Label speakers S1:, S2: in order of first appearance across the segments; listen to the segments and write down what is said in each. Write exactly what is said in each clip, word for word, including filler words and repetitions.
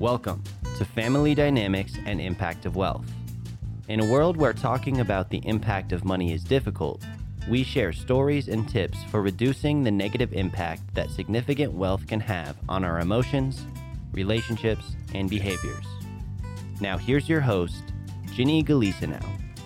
S1: Welcome to Family Dynamics and Impact of Wealth. In a world where talking about the impact of money is difficult, we share stories and tips for reducing the negative impact that significant wealth can have on our emotions, relationships, and behaviors. Now here's your host, Ginny Galisanow.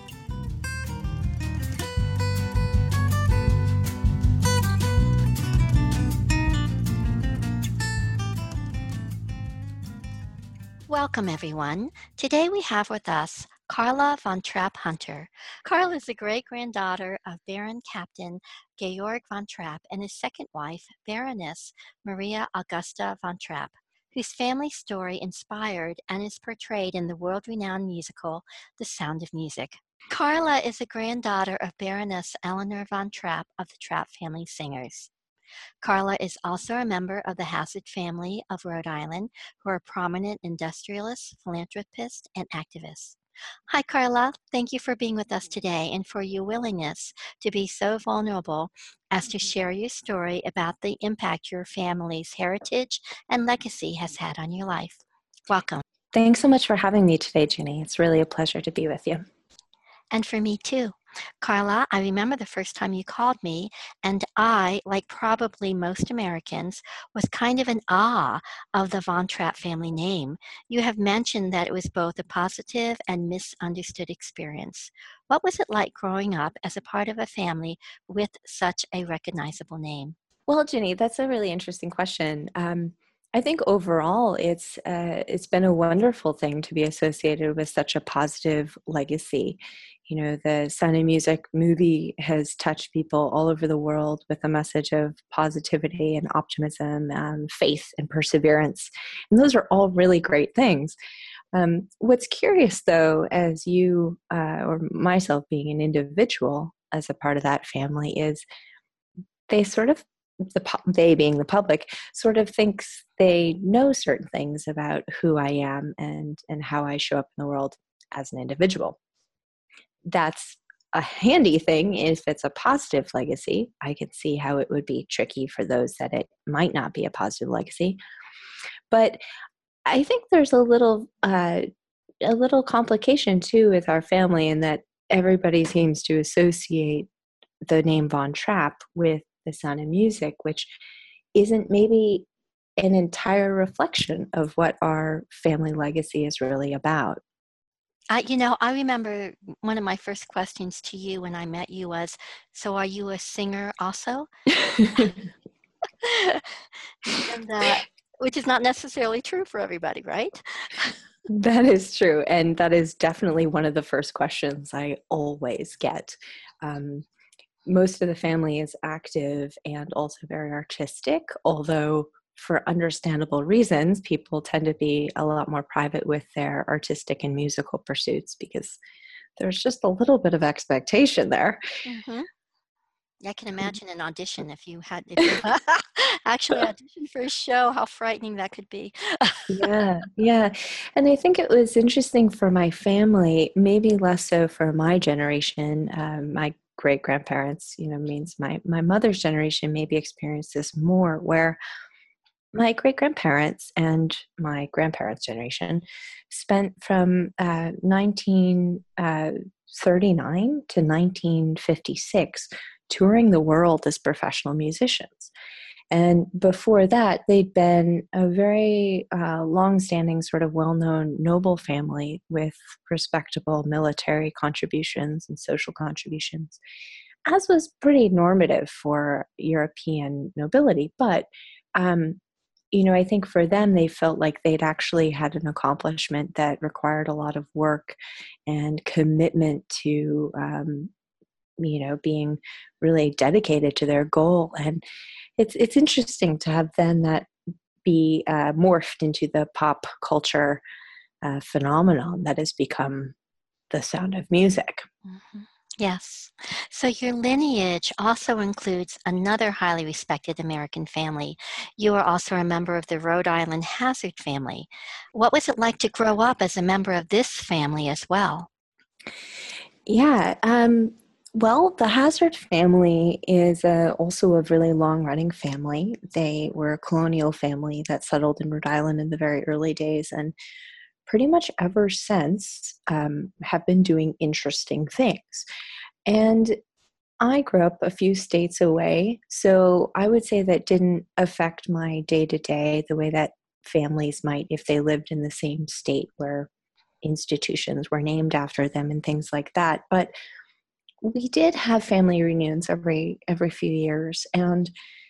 S2: Welcome, everyone. Today we have with us Carla von Trapp Hunter. Carla is the great-granddaughter of Baron Captain Georg von Trapp and his second wife, Baroness Maria Augusta von Trapp, whose family story inspired and is portrayed in the world-renowned musical, The Sound of Music. Carla is the granddaughter of Baroness Eleanor von Trapp of the Trapp family singers. Carla is also a member of the Hazzard family of Rhode Island, who are prominent industrialists, philanthropists, and activists. Hi, Carla. Thank you for being with us today and for your willingness to be so vulnerable as to share your story about the impact your family's heritage and legacy has had on your life. Welcome.
S3: Thanks so much for having me today, Ginny. It's really a pleasure to be with you.
S2: And for me too. Carla, I remember the first time you called me, and I, like probably most Americans, was kind of in awe of the Von Trapp family name. You have mentioned that it was both a positive and misunderstood experience. What was it like growing up as a part of a family with such a recognizable name?
S3: Well, Ginny, that's a really interesting question. Um, I think overall, it's uh, it's been a wonderful thing to be associated with such a positive legacy. You know, the Sound of Music movie has touched people all over the world with a message of positivity and optimism and faith and perseverance. And those are all really great things. Um, what's curious, though, as you uh, or myself being an individual as a part of that family, is they sort of the they being the public sort of thinks they know certain things about who I am and and how I show up in the world as an individual. That's a handy thing if it's a positive legacy. I can see how it would be tricky for those that it might not be a positive legacy. But I think there's a little uh, a little complication too with our family in that everybody seems to associate the name Von Trapp with The Sound of Music, which isn't maybe an entire reflection of what our family legacy is really about.
S2: Uh, you know, I remember one of my first questions to you when I met you was, so are you a singer also? and, uh, which is not necessarily true for everybody, right?
S3: That is true. And that is definitely one of the first questions I always get. Um, most of the family is active and also very artistic, although for understandable reasons, people tend to be a lot more private with their artistic and musical pursuits because there's just a little bit of expectation there.
S2: Mm-hmm. I can imagine an audition if you had if you actually auditioned for a show, how frightening that could be.
S3: yeah, yeah. And I think it was interesting for my family, maybe less so for my generation. Um, my great-grandparents, you know, means my, my mother's generation maybe experienced this more, where my great-grandparents and my grandparents' generation spent from uh, nineteen thirty-nine to nineteen fifty-six touring the world as professional musicians. And before that, they'd been a very uh, long-standing, sort of well-known noble family with respectable military contributions and social contributions, as was pretty normative for European nobility. But um, you know, I think for them, they felt like they'd actually had an accomplishment that required a lot of work and commitment to, um, you know, being really dedicated to their goal. And it's it's interesting to have then that be uh, morphed into the pop culture uh, phenomenon that has become the Sound of Music.
S2: Mm-hmm. Yes. So your lineage also includes another highly respected American family. You are also a member of the Rhode Island Hazzard family. What was it like to grow up as a member of this family as well?
S3: Yeah. Um, Well, the Hazard family is uh, also a really long-running family. They were a colonial family that settled in Rhode Island in the very early days, and pretty much ever since um, have been doing interesting things. And I grew up a few states away, so I would say that didn't affect my day-to-day the way that families might if they lived in the same state where institutions were named after them and things like that. But we did have family reunions every every few years, and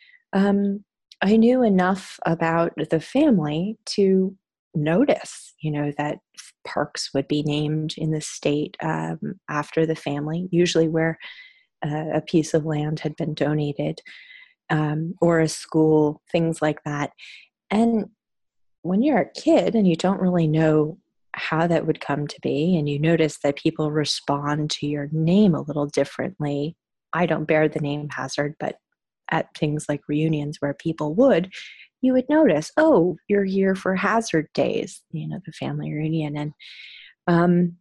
S3: um, I knew enough about the family to notice, you know, that parks would be named in the state um, after the family, usually where uh, a piece of land had been donated, um, or a school, things like that. And when you're a kid and you don't really know how that would come to be, and you notice that people respond to your name a little differently. I don't bear the name Hazard, but at things like reunions where people would, you would notice, oh, you're here for Hazard Days, you know, the family reunion. And um,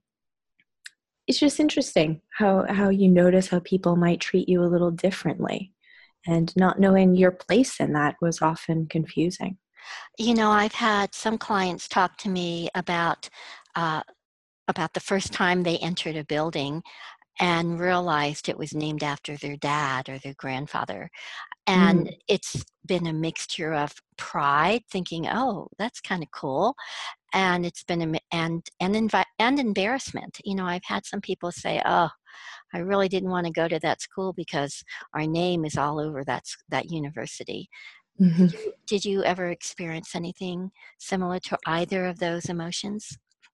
S3: it's just interesting how, how you notice how people might treat you a little differently. And not knowing your place in that was often confusing.
S2: You know, I've had some clients talk to me about uh, about the first time they entered a building and realized it was named after their dad or their grandfather. And
S3: Mm.
S2: it's been a mixture of pride, thinking, "Oh, that's kind of cool," and it's been a mi- and and invi- and embarrassment. You know, I've had some people say, "Oh, I really didn't want to go to that school because our name is all over that s- that university." Did
S3: Mhm.
S2: you, did you ever experience anything similar to either of those emotions?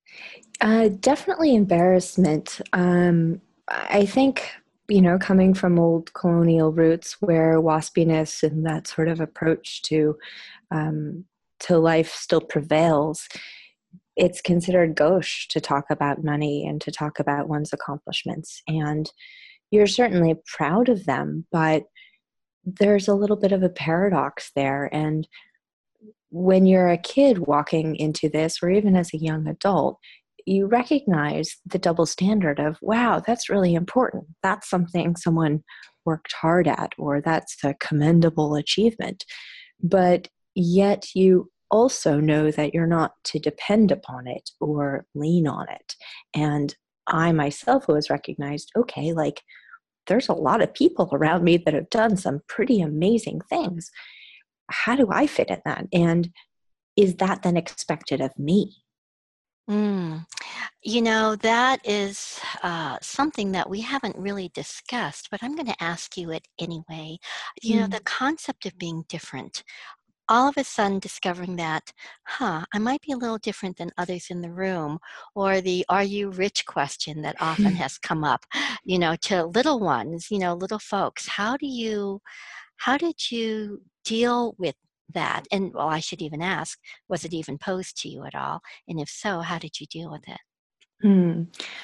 S3: Uh, definitely embarrassment. Um, I think, you know, coming from old colonial roots where waspiness and that sort of approach to um, to life still prevails, it's considered gauche to talk about money and to talk about one's accomplishments. And you're certainly proud of them, but there's a little bit of a paradox there. And when you're a kid walking into this, or even as a young adult, you recognize the double standard of, wow, that's really important. That's something someone worked hard at, or that's a commendable achievement. But yet you also know that you're not to depend upon it or lean on it. And I myself always recognized, okay, like there's a lot of people around me that have done some pretty amazing things. How do I fit in that? And is that then expected of me?
S2: Mm. You know, that is uh, something that we haven't really discussed, but I'm going to ask you it anyway. You know, the
S3: Mm.
S2: concept of being different, all of a sudden discovering that, huh, I might be a little different than others in the room, or the are you rich question that often has come up, you know, to little ones, you know, little folks. How do you, how did you deal with that? And well, I should even ask, was it even posed to you at all? And if so, how did you deal with it?
S3: Hmm.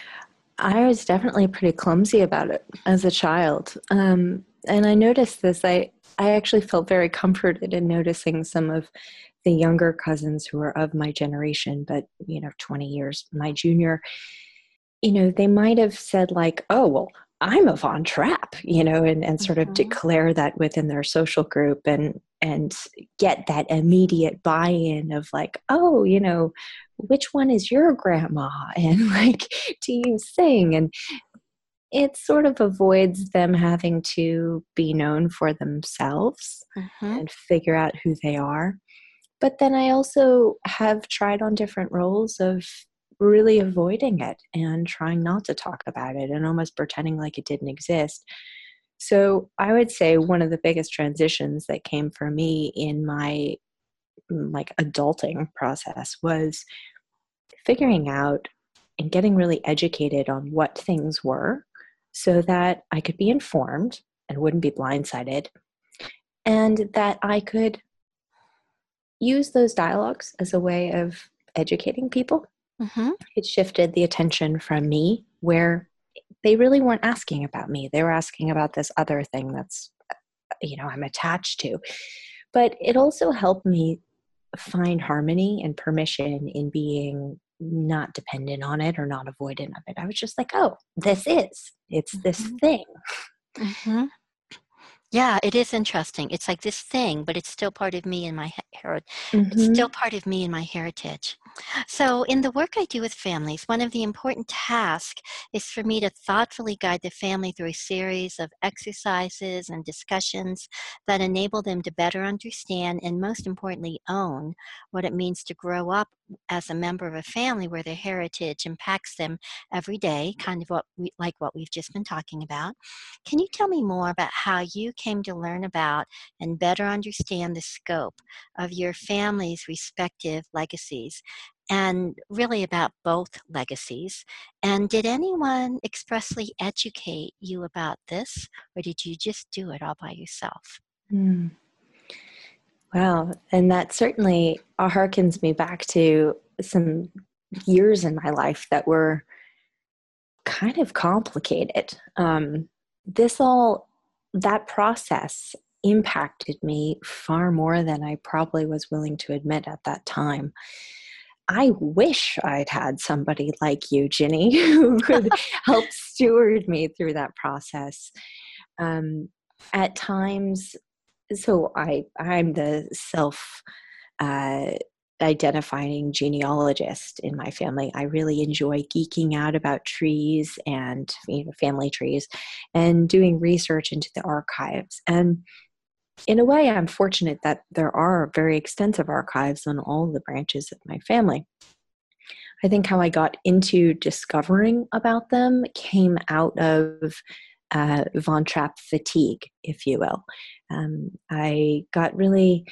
S3: I was definitely pretty clumsy about it as a child. Um, and I noticed this. I, I actually felt very comforted in noticing some of the younger cousins who are of my generation, but, you know, twenty years my junior, you know, they might have said like, oh, well, I'm a Von Trapp, you know, and, and sort of
S2: Mhm.
S3: declare that within their social group and and get that immediate buy-in of like, oh, you know, which one is your grandma? And like, do you sing? And it sort of avoids them having to be known for themselves
S2: Mhm.
S3: and figure out who they are. But then I also have tried on different roles of really avoiding it and trying not to talk about it and almost pretending like it didn't exist. So I would say one of the biggest transitions that came for me in my mm, like adulting process was figuring out and getting really educated on what things were so that I could be informed and wouldn't be blindsided, and that I could use those dialogues as a way of educating people.
S2: Mhm.
S3: It shifted the attention from me where they really weren't asking about me. They were asking about this other thing that's, you know, I'm attached to. But it also helped me find harmony and permission in being not dependent on it or not avoidant of it. I was just like, oh, this is, it's this
S2: Mhm.
S3: thing.
S2: Mhm. Yeah, it is interesting. It's like this thing, but it's still part of me and my he- heri- it's still
S3: Mm-hmm.
S2: part of me and my heritage. So, in the work I do with families, one of the important tasks is for me to thoughtfully guide the family through a series of exercises and discussions that enable them to better understand and, most importantly, own what it means to grow up as a member of a family where their heritage impacts them every day, kind of what we, like what we've just been talking about. Can you tell me more about how you came to learn about and better understand the scope of your family's respective legacies, and really about both legacies? And did anyone expressly educate you about this, or did you just do it all by yourself?
S3: Mm. Wow. And that certainly harkens me back to some years in my life that were kind of complicated. Um, this all, that process impacted me far more than I probably was willing to admit at that time. I wish I'd had somebody like you, Ginny, who could help steward me through that process. Um, at times, so I I'm the self uh, identifying genealogist in my family. I really enjoy geeking out about trees and, you know, family trees, and doing research into the archives. And in a way, I'm fortunate that there are very extensive archives on all the branches of my family. I think how I got into discovering about them came out of uh, Von Trapp fatigue, if you will. Um, I got really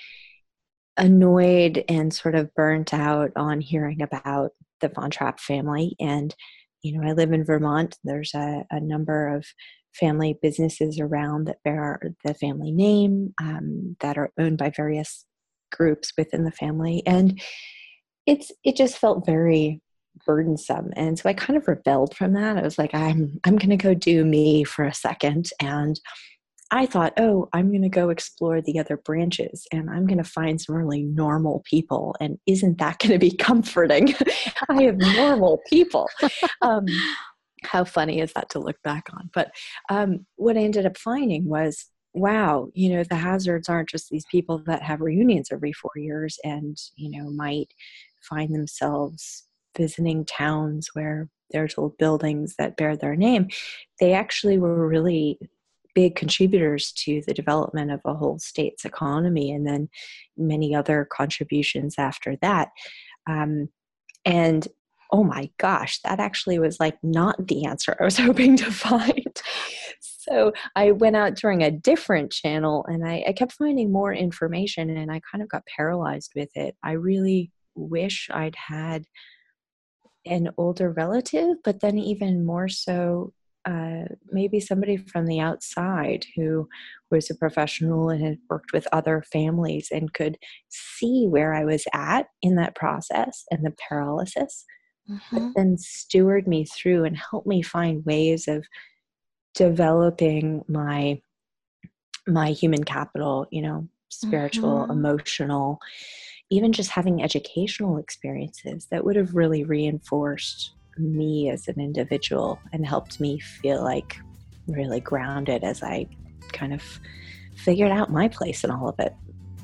S3: annoyed and sort of burnt out on hearing about the Von Trapp family. And, you know, I live in Vermont. There's a, a number of family businesses around that bear the family name, um, that are owned by various groups within the family. And it's it just felt very burdensome. And so I kind of rebelled from that. I was like, I'm I'm gonna go do me for a second. And I thought, oh, I'm going to go explore the other branches and I'm going to find some really normal people. And isn't that going to be comforting? I have normal people. Um, how funny is that to look back on? But um, what I ended up finding was, wow, you know, the Hazards aren't just these people that have reunions every four years and, you know, might find themselves visiting towns where there's old buildings that bear their name. They actually were really big contributors to the development of a whole state's economy, and then many other contributions after that. Um, and oh my gosh, that actually was like not the answer I was hoping to find. So I went out during a different channel and I, I kept finding more information and I kind of got paralyzed with it. I really wish I'd had an older relative, but then even more so, uh, maybe somebody from the outside who was a professional and had worked with other families and could see where I was at in that process and the paralysis, but
S2: Hmm.
S3: then steward me through and help me find ways of developing my my human capital, you know, spiritual,
S2: Hmm.
S3: emotional, even just having educational experiences that would have really reinforced me as an individual and helped me feel like really grounded as I kind of figured out my place in all of it.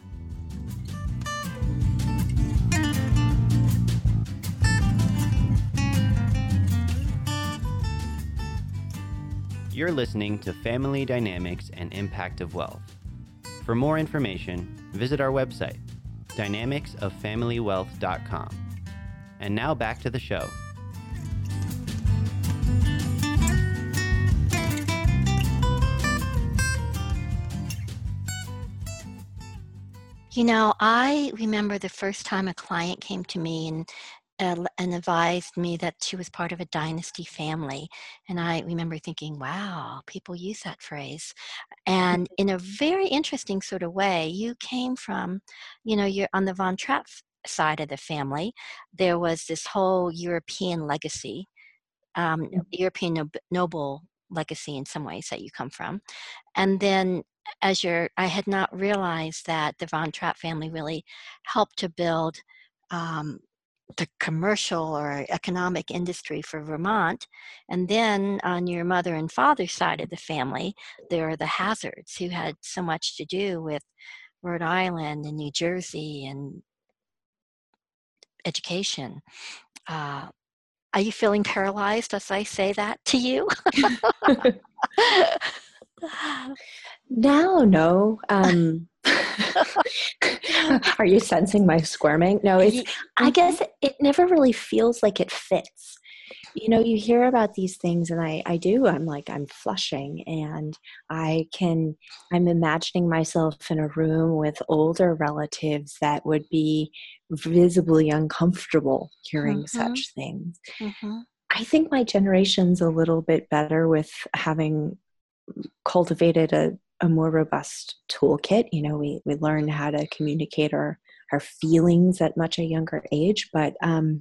S1: You're listening to Family Dynamics and Impact of Wealth. For more information, visit our website, dynamics of family wealth dot com. And now back to the show.
S2: You know, I remember the first time a client came to me and uh, and advised me that she was part of a dynasty family. And I remember thinking, wow, people use that phrase. And in a very interesting sort of way, you came from, you know, you're on the Von Trapp side of the family. There was this whole European legacy, um, European nob- noble legacy in some ways that you come from. And then as you're, I had not realized that the Von Trapp family really helped to build um, the commercial or economic industry for Vermont. And then on your mother and father's side of the family, there are the Hazards, who had so much to do with Rhode Island and New Jersey and education. Uh, are you feeling paralyzed as I say that to you?
S3: No, no. Um, are you sensing my squirming? No, it's, I guess it, it never really feels like it fits. You know, you hear about these things and I, I do, I'm like, I'm flushing and I can, I'm imagining myself in a room with older relatives that would be visibly uncomfortable hearing
S2: Mm-hmm.
S3: such things.
S2: Mm-hmm.
S3: I think my generation's a little bit better with having cultivated a, a more robust toolkit. You know, we, we learn how to communicate our, our feelings at much a younger age, but, um,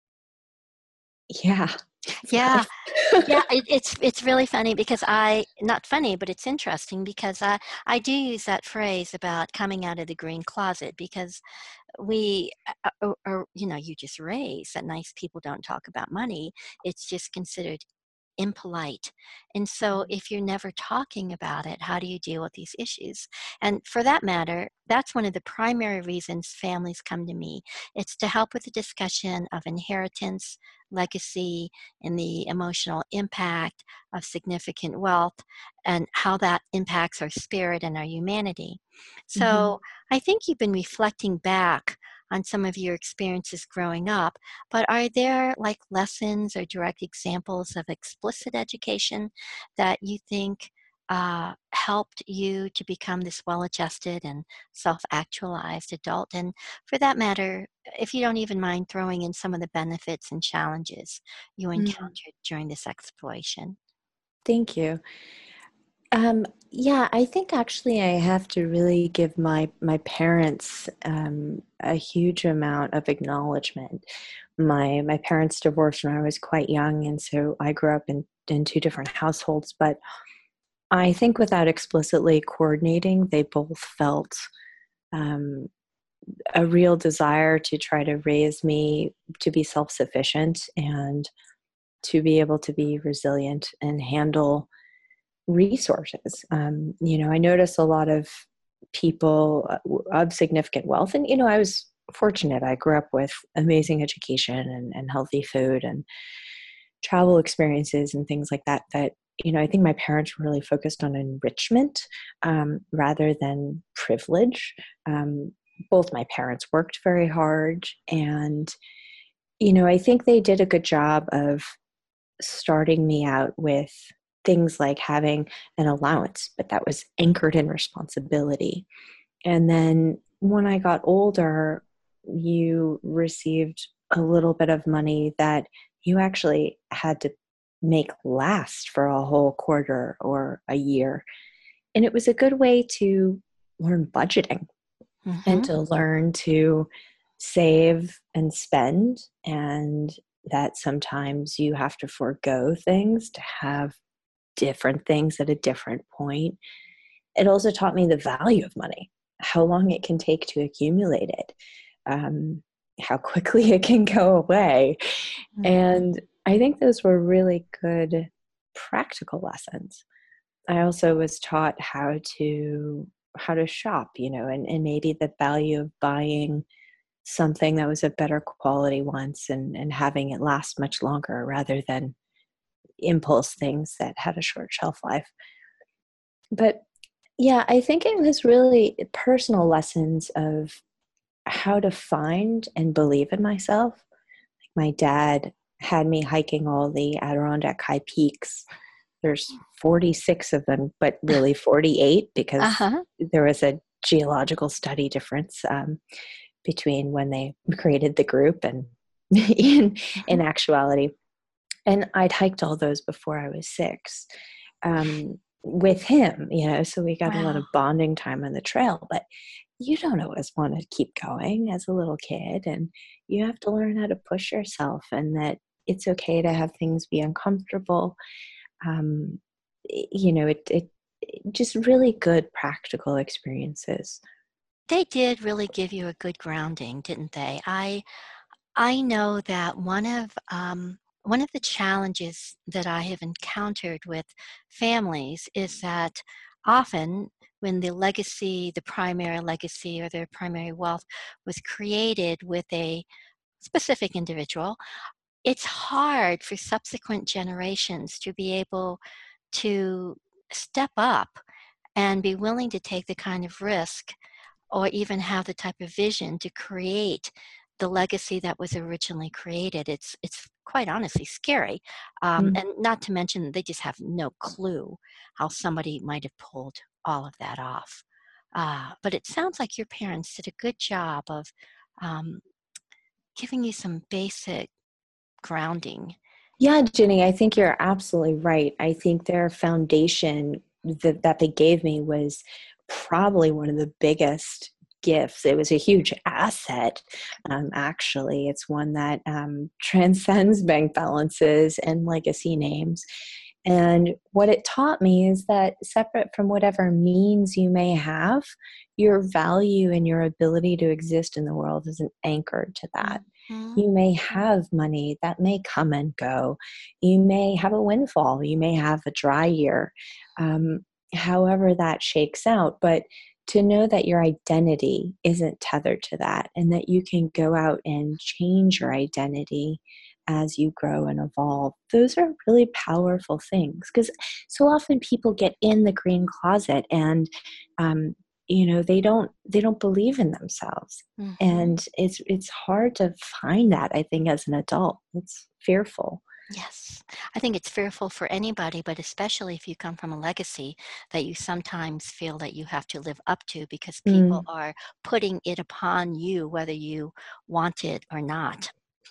S3: yeah.
S2: Yeah. Yeah, it, it's it's really funny because I, not funny, but it's interesting because I, I do use that phrase about coming out of the green closet, because we, uh, uh, or, you know, you just raise that nice people don't talk about money. It's just considered impolite. And so if you're never talking about it, how do you deal with these issues? And for that matter, that's one of the primary reasons families come to me. It's to help with the discussion of inheritance, legacy, and the emotional impact of significant wealth and how that impacts our spirit and our humanity. So mm-hmm. I think you've been reflecting back on some of your experiences growing up, but are there like lessons or direct examples of explicit education that you think uh, helped you to become this well-adjusted and self-actualized adult? And for that matter, if you don't even mind throwing in some of the benefits and challenges you encountered mm. during this exploration.
S3: Thank you. Um, yeah, I think actually I have to really give my my parents um, a huge amount of acknowledgement. My my parents divorced when I was quite young, and so I grew up in, in two different households. But I think without explicitly coordinating, they both felt um, a real desire to try to raise me to be self-sufficient and to be able to be resilient and handle resources. Um, you know, I notice a lot of people of significant wealth, and, you know, I was fortunate. I grew up with amazing education and, and healthy food and travel experiences and things like that, that, you know, I think my parents were really focused on enrichment um, rather than privilege. Um, both my parents worked very hard, and, you know, I think they did a good job of starting me out with things like having an allowance, but that was anchored in responsibility. And then when I got older, you received a little bit of money that you actually had to make last for a whole quarter or a year. And it was a good way to learn budgeting mm-hmm. and to learn to save and spend, and that sometimes you have to forego things to have different things at a different point. It also taught me the value of money, how long it can take to accumulate it, um, how quickly it can go away. Mm-hmm. And I think those were really good practical lessons. I also was taught how to how to shop, you know, and, and maybe the value of buying something that was of better quality once and, and having it last much longer rather than impulse things that had a short shelf life. But yeah, I think it was really personal lessons of how to find and believe in myself. Like my dad had me hiking all the Adirondack High Peaks. There's forty-six of them, but really forty-eight because uh-huh. there was a geological study difference um, between when they created the group and in, in actuality. And I'd hiked all those before I was six um, with him, you know, so we got wow. a lot of bonding time on the trail. But you don't always want to keep going as a little kid, and you have to learn how to push yourself, and that it's okay to have things be uncomfortable. Um, you know, it, it, it just really good practical experiences.
S2: They did really give you a good grounding, didn't they? I I know that one of um, one of the challenges that I have encountered with families is that often when the legacy, the primary legacy or their primary wealth was created with a specific individual, it's hard for subsequent generations to be able to step up and be willing to take the kind of risk or even have the type of vision to create the legacy that was originally created. It's it's quite honestly scary, um,
S3: Mm.
S2: and not to mention they just have no clue how somebody might have pulled all of that off. Uh, but it sounds like your parents did a good job of um, giving you some basic grounding.
S3: Yeah, Jenny, I think you're absolutely right. I think their foundation that, that they gave me was probably one of the biggest gifts. It was a huge asset, um, actually. It's one that um, transcends bank balances and legacy names. And what it taught me is that separate from whatever means you may have, your value and your ability to exist in the world isn't anchored to that.
S2: Mhm.
S3: You may have money that may come and go. You may have a windfall. You may have a dry year. Um, however that shakes out. But to know that your identity isn't tethered to that and that you can go out and change your identity as you grow and evolve, those are really powerful things. Because so often people get in the green closet and um, you know they don't they don't believe in themselves,
S2: Mhm.
S3: and it's it's hard to find that. I think as an adult, it's fearful.
S2: Yes, I think it's fearful for anybody, but especially if you come from a legacy that you sometimes feel that you have to live up to because people
S3: Mm.
S2: are putting it upon you, whether you want it or not.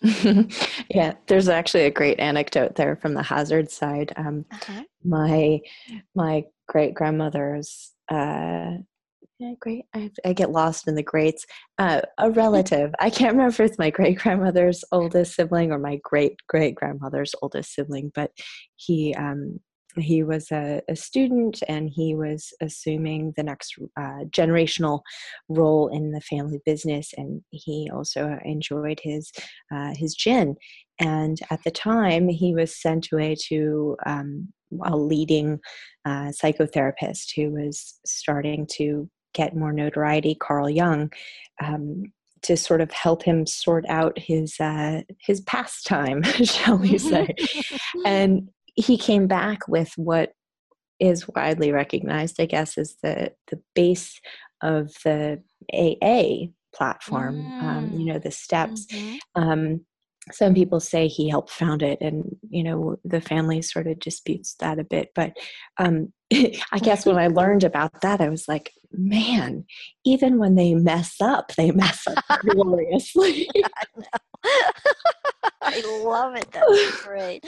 S3: Yeah, there's actually a great anecdote there from the Hazard side. Um,
S2: Uh-huh.
S3: my my great grandmother's uh, yeah, great. I, I get lost in the greats. Uh, a relative. I can't remember if it's my great grandmother's oldest sibling or my great great grandmother's oldest sibling, but he um, he was a, a student and he was assuming the next uh, generational role in the family business, and he also enjoyed his uh, his gin. And at the time, he was sent away to um, a leading uh, psychotherapist who was starting to get more notoriety, Carl Jung, um, to sort of help him sort out his uh, his pastime, shall we say. And he came back with what is widely recognized, I guess, as the the base of the A A platform. Um, you
S2: Mm.
S3: know, the steps.
S2: Mhm.
S3: Um, some people say he helped found it, and you know, the family sort of disputes that a bit. But um, I guess when I learned about that, I was like, man, even when they mess up, they mess up gloriously.
S2: I know. I love it. That's great.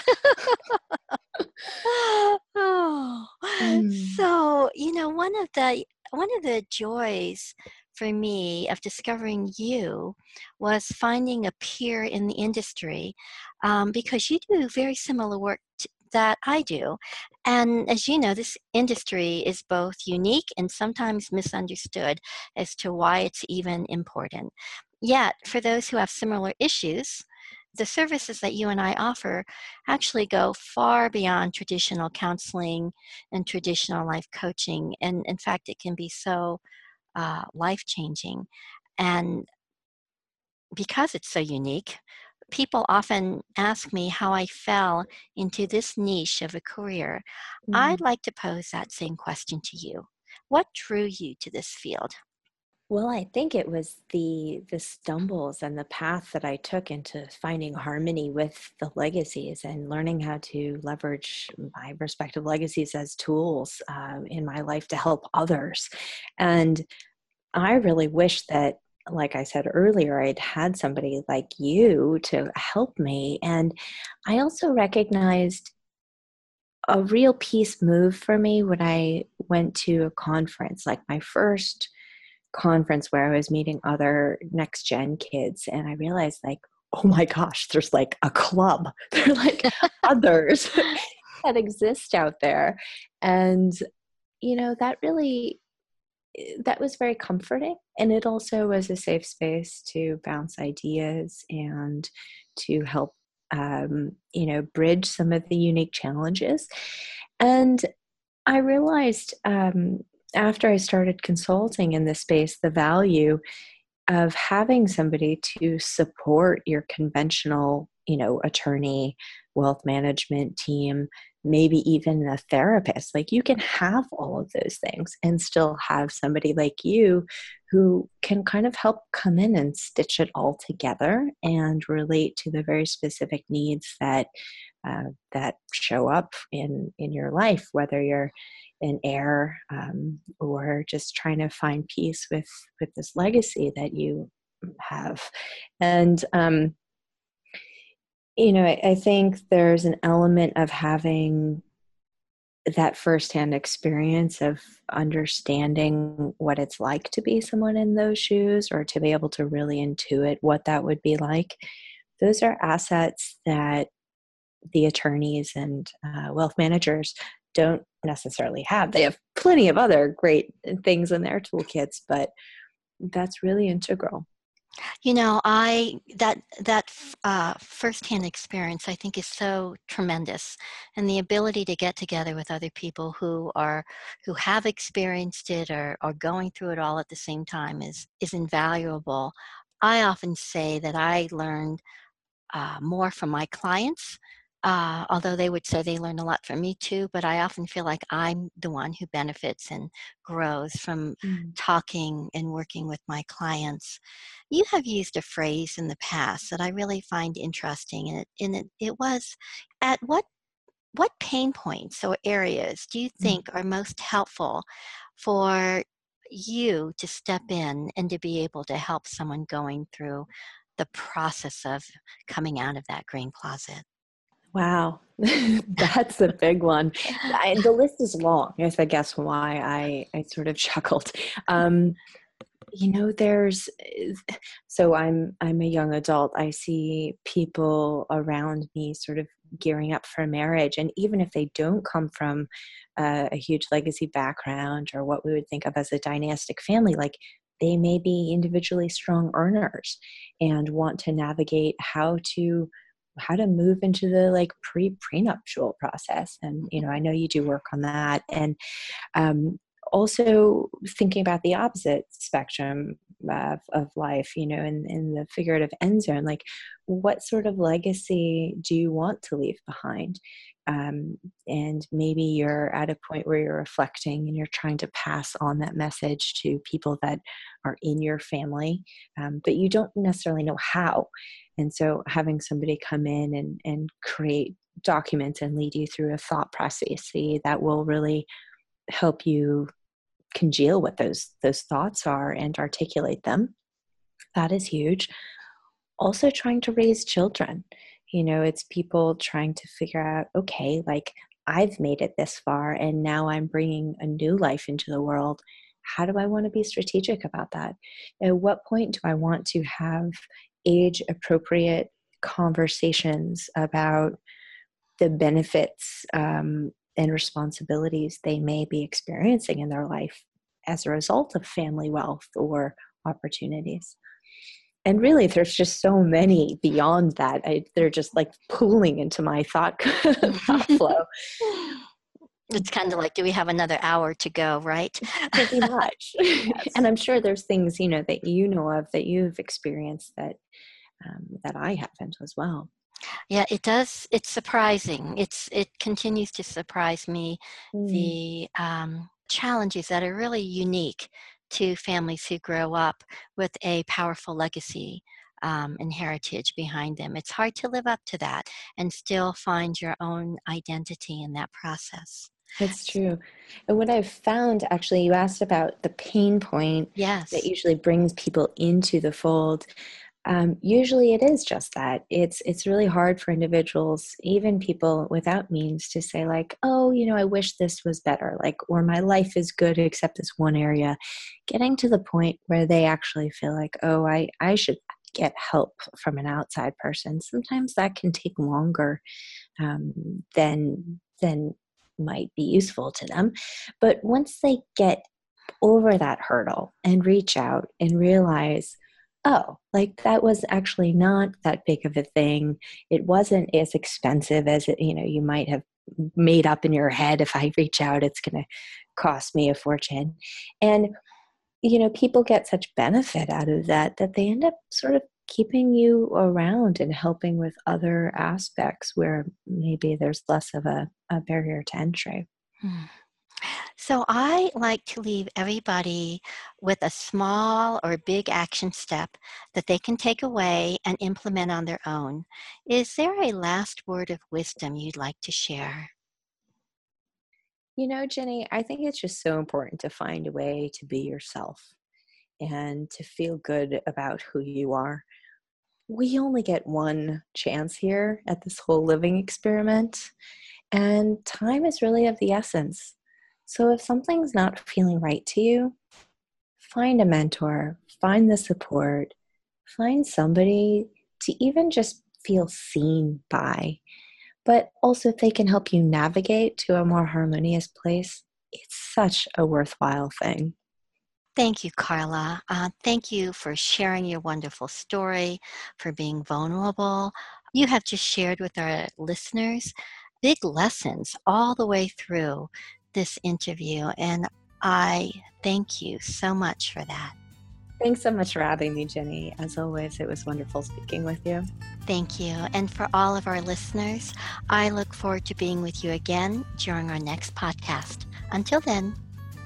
S2: Oh,
S3: Mm.
S2: so, you know, one of the one of the joys for me of discovering you was finding a peer in the industry, um, because you do very similar work t- that I do. And as you know, this industry is both unique and sometimes misunderstood as to why it's even important. Yet, for those who have similar issues, the services that you and I offer actually go far beyond traditional counseling and traditional life coaching. And in fact, it can be so uh, life changing. And because it's so unique, people often ask me how I fell into this niche of a career. I'd
S3: Mm.
S2: like to pose that same question to you. What drew you to this field?
S3: Well, I think it was the the stumbles and the path that I took into finding harmony with the legacies and learning how to leverage my respective legacies as tools uh, in my life to help others. And I really wish that, like I said earlier, I'd had somebody like you to help me. And I also recognized a real peace move for me when I went to a conference, like my first conference where I was meeting other next gen kids, and I realized like, oh my gosh, there's like a club. There are like others that exist out there. And you know, that really that was very comforting. And it also was a safe space to bounce ideas and to help, um, you know, bridge some of the unique challenges. And I realized um, after I started consulting in this space, the value of having somebody to support your conventional, you know, attorney, wealth management team, maybe even a therapist. Like, you can have all of those things and still have somebody like you who can kind of help come in and stitch it all together and relate to the very specific needs that uh, that show up in in your life, whether you're an heir um, or just trying to find peace with with this legacy that you have. And um, you know, I, I think there's an element of having that firsthand experience of understanding what it's like to be someone in those shoes, or to be able to really intuit what that would be like. Those are assets that the attorneys and uh, wealth managers don't necessarily have. They have plenty of other great things in their toolkits, but that's really integral.
S2: You know, I that that uh, firsthand experience I think is so tremendous, and the ability to get together with other people who are who have experienced it or are going through it all at the same time is is invaluable. I often say that I learned uh, more from my clients, uh, although they would say they learn a lot from me too, but I often feel like I'm the one who benefits and grows from
S3: Mm.
S2: talking and working with my clients. You have used a phrase in the past that I really find interesting, and it, and it, it was, at what what pain points or areas do you
S3: Mm.
S2: think are most helpful for you to step in and to be able to help someone going through the process of coming out of that green closet?
S3: Wow, that's a big one. I, the list is long. Yes, I guess why I, I sort of chuckled. Um, you know, there's so I'm I'm a young adult. I see people around me sort of gearing up for marriage, and even if they don't come from uh, a huge legacy background or what we would think of as a dynastic family, like, they may be individually strong earners and want to navigate how to how to move into the like pre prenuptial process. And you know, I know you do work on that, and um, also thinking about the opposite spectrum of, of life, you know, in, in the figurative end zone, like, what sort of legacy do you want to leave behind? Um, and maybe you're at a point where you're reflecting and you're trying to pass on that message to people that are in your family, um, but you don't necessarily know how. And so having somebody come in and, and create documents and lead you through a thought process that will really help you congeal what those those thoughts are and articulate them. That is huge. Also trying to raise children. You know, it's people trying to figure out, okay, like, I've made it this far and now I'm bringing a new life into the world. How do I want to be strategic about that? At what point do I want to have age appropriate conversations about the benefits um, and responsibilities they may be experiencing in their life as a result of family wealth or opportunities? And really, there's just so many beyond that. I, they're just like pooling into my thought, thought flow.
S2: It's kind of like, do we have another hour to go, right?
S3: Pretty much.
S2: Yes.
S3: And I'm sure there's things, you know, that you know of that you've experienced that um, that I haven't as well.
S2: Yeah, it does. It's surprising. It's it continues to surprise me,
S3: Mm.
S2: the um, challenges that are really unique to families who grow up with a powerful legacy um, and heritage behind them. It's hard to live up to that and still find your own identity in that process.
S3: It's true. And what I've found, actually, you asked about the pain point that
S2: Yes.
S3: usually brings people into the fold. Um, usually it is just that. It's it's really hard for individuals, even people without means, to say like, oh, you know, I wish this was better, like, or my life is good except this one area. Getting to the point where they actually feel like, oh, I, I should get help from an outside person. Sometimes that can take longer um, than than might be useful to them. But once they get over that hurdle and reach out and realize, oh, like that was actually not that big of a thing. It wasn't as expensive as it, you know, you might have made up in your head. If I reach out, it's going to cost me a fortune. And, you know, people get such benefit out of that, that they end up sort of keeping you around and helping with other aspects where maybe there's less of a, a barrier to entry.
S2: Hmm. So I like to leave everybody with a small or big action step that they can take away and implement on their own. Is there a last word of wisdom you'd like to share?
S3: You know, Jenny, I think it's just so important to find a way to be yourself and to feel good about who you are. We only get one chance here at this whole living experiment, and time is really of the essence. So if something's not feeling right to you, find a mentor, find the support, find somebody to even just feel seen by. But also if they can help you navigate to a more harmonious place, it's such a worthwhile thing.
S2: Thank you, Carla. Uh, thank you for sharing your wonderful story, for being vulnerable. You have just shared with our listeners big lessons all the way through this interview, and I thank you so much for that.
S3: Thanks so much for having me, Jenny. As always, it was wonderful speaking with you.
S2: Thank you. And for all of our listeners, I look forward to being with you again during our next podcast. Until then.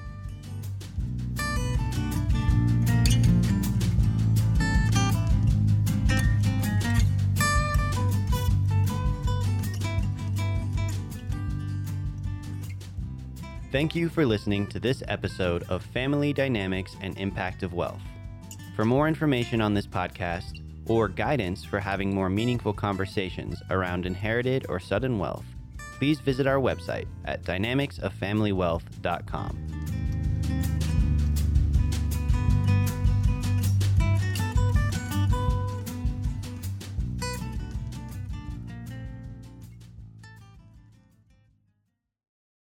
S1: Thank you for listening to this episode of Family Dynamics and Impact of Wealth. For more information on this podcast or guidance for having more meaningful conversations around inherited or sudden wealth, please visit our website at dynamics of family wealth dot com.